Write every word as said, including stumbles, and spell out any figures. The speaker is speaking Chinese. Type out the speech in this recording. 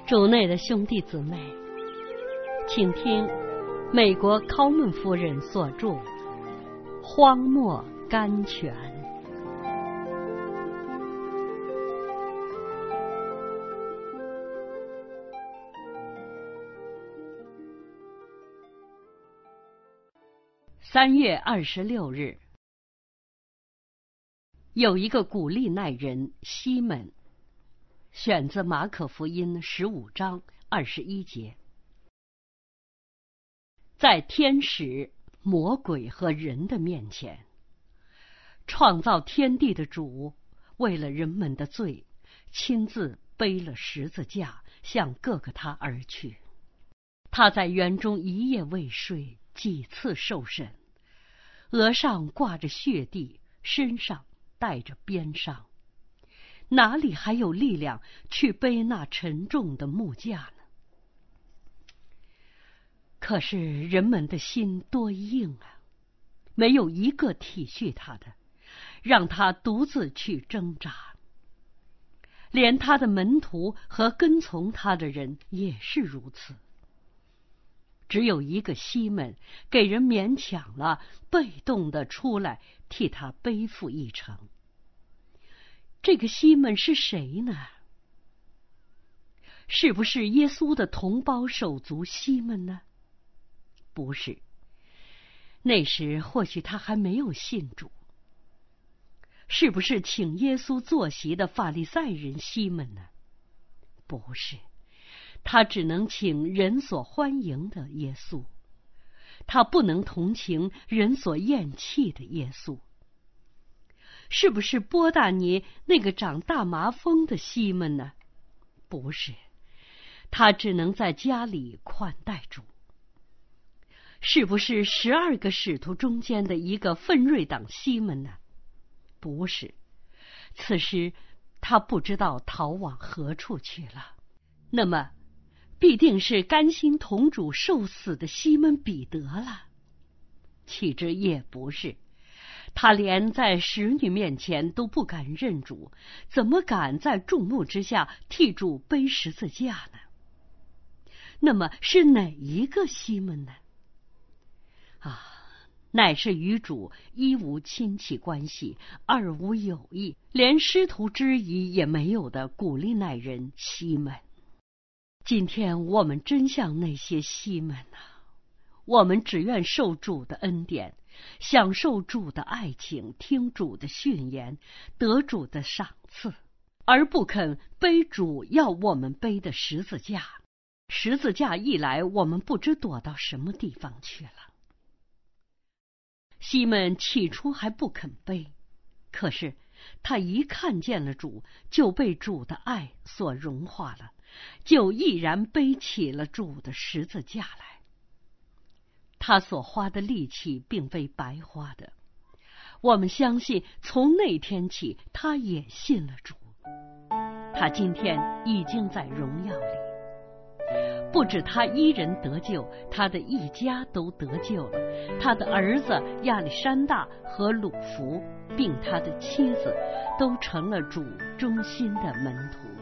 主内的兄弟姊妹，请听美国考门夫人所著《荒漠甘泉》。三月二十六日，有一个古利奈人西门，选自马可福音十五章二十一节。在天使、魔鬼和人的面前，创造天地的主为了人们的罪，亲自背了十字架向各个他而去。他在园中一夜未睡，几次受审，额上挂着血滴，身上带着鞭伤，哪里还有力量去背那沉重的木架呢？可是人们的心多硬啊，没有一个体恤他的，让他独自去挣扎。连他的门徒和跟从他的人也是如此。只有一个西门给人勉强了，被动的出来替他背负一程。这个西门是谁呢？是不是耶稣的同胞手足西门呢？不是，那时或许他还没有信主。是不是请耶稣坐席的法利赛人西门呢？不是，他只能请人所欢迎的耶稣，他不能同情人所厌弃的耶稣。是不是波大尼那个长大麻风的西门呢？不是，他只能在家里款待主。是不是十二个使徒中间的一个奋锐党西门呢？不是，此时他不知道逃往何处去了。那么必定是甘心同主受死的西门彼得了。岂知也不是，他连在使女面前都不敢认主，怎么敢在众目之下替主背十字架呢？那么是哪一个西门呢？啊，乃是与主一无亲戚关系，二无友谊，连师徒之谊也没有的古利奈人西门。今天我们真像那些西门啊，我们只愿受主的恩典，享受主的爱情，听主的训言，得主的赏赐，而不肯背主要我们背的十字架。十字架一来，我们不知躲到什么地方去了。西门起初还不肯背，可是他一看见了主，就被主的爱所融化了，就毅然背起了主的十字架来。他所花的力气并非白花的，我们相信从那天起他也信了主。他今天已经在荣耀里，不止他一人得救，他的一家都得救了，他的儿子亚历山大和鲁弗并他的妻子都成了主忠心的门徒。